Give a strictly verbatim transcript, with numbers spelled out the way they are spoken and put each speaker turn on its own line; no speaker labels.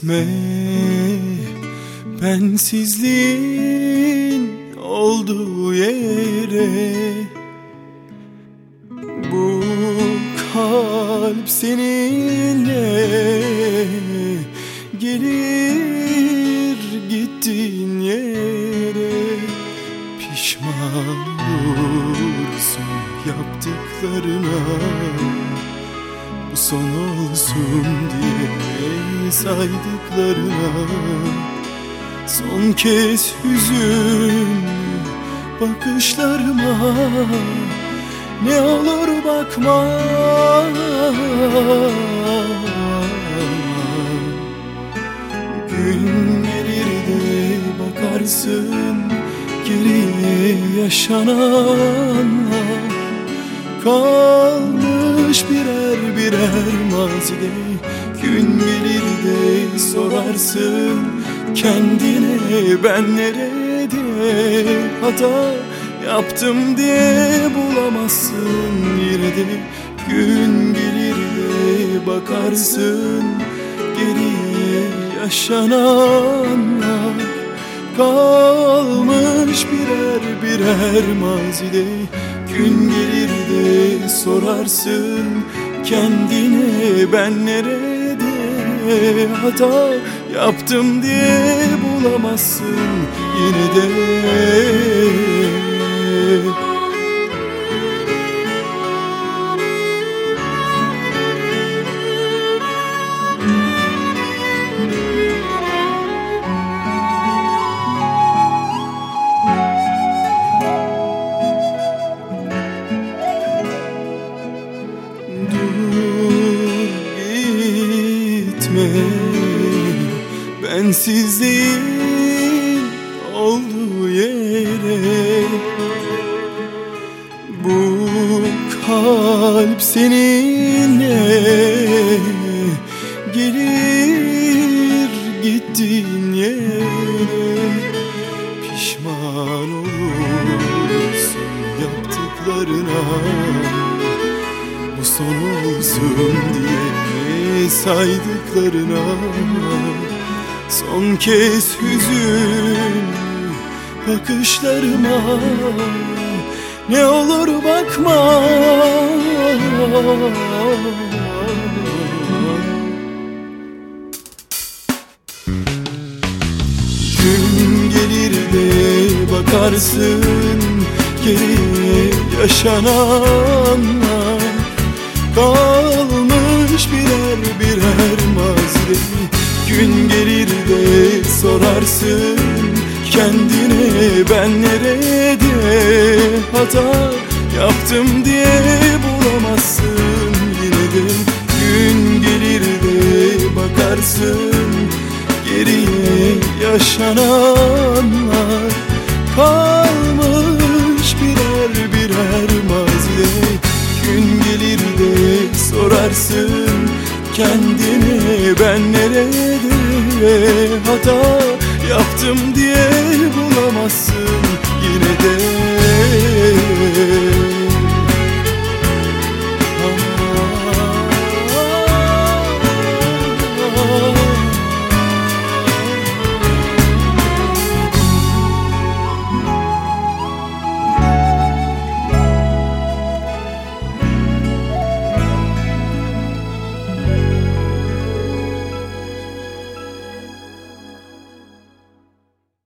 Gitme, bensizliğin olduğu yere. Bu kalp seninle gelir gittiğin yere. Pişman olursun yaptıklarına, bu son olsun diye saydıklarına. Son kez hüzün bakışlarıma, ne olur bakma. Gün gelir de bakarsın geriye yaşananlar. Kalmış birer birer mazide. Gün gelir de sorarsın kendine, ben nerede hata yaptım diye bulamazsın yine de. Gün gelir de bakarsın geriye yaşananlar. Kalmış birer birer mazide. Gün gelir de sorarsın kendine, ben nerede hata yaptım diye bulamazsın yine de. Bensizliğin olduğu yere. Bu kalp seninle gelir gittiğin yere. Pişman olursun yaptıklarına, bu son olsun diye saydıklarına. Son kez hüzün bakışlarıma, ne olur bakma. Gün gelir de bakarsın geriye yaşananlar. Kalmış birer birer mazide. Gün gelir de sorarsın kendine, ben nerede hata yaptım diye bulamazsın yine de. Gün gelir de bakarsın geriye yaşananlar. Kalmış birer birer mazide. Gün gelir de sorarsın kendine, ben nerede hata yaptım diye bulamazsın yine de.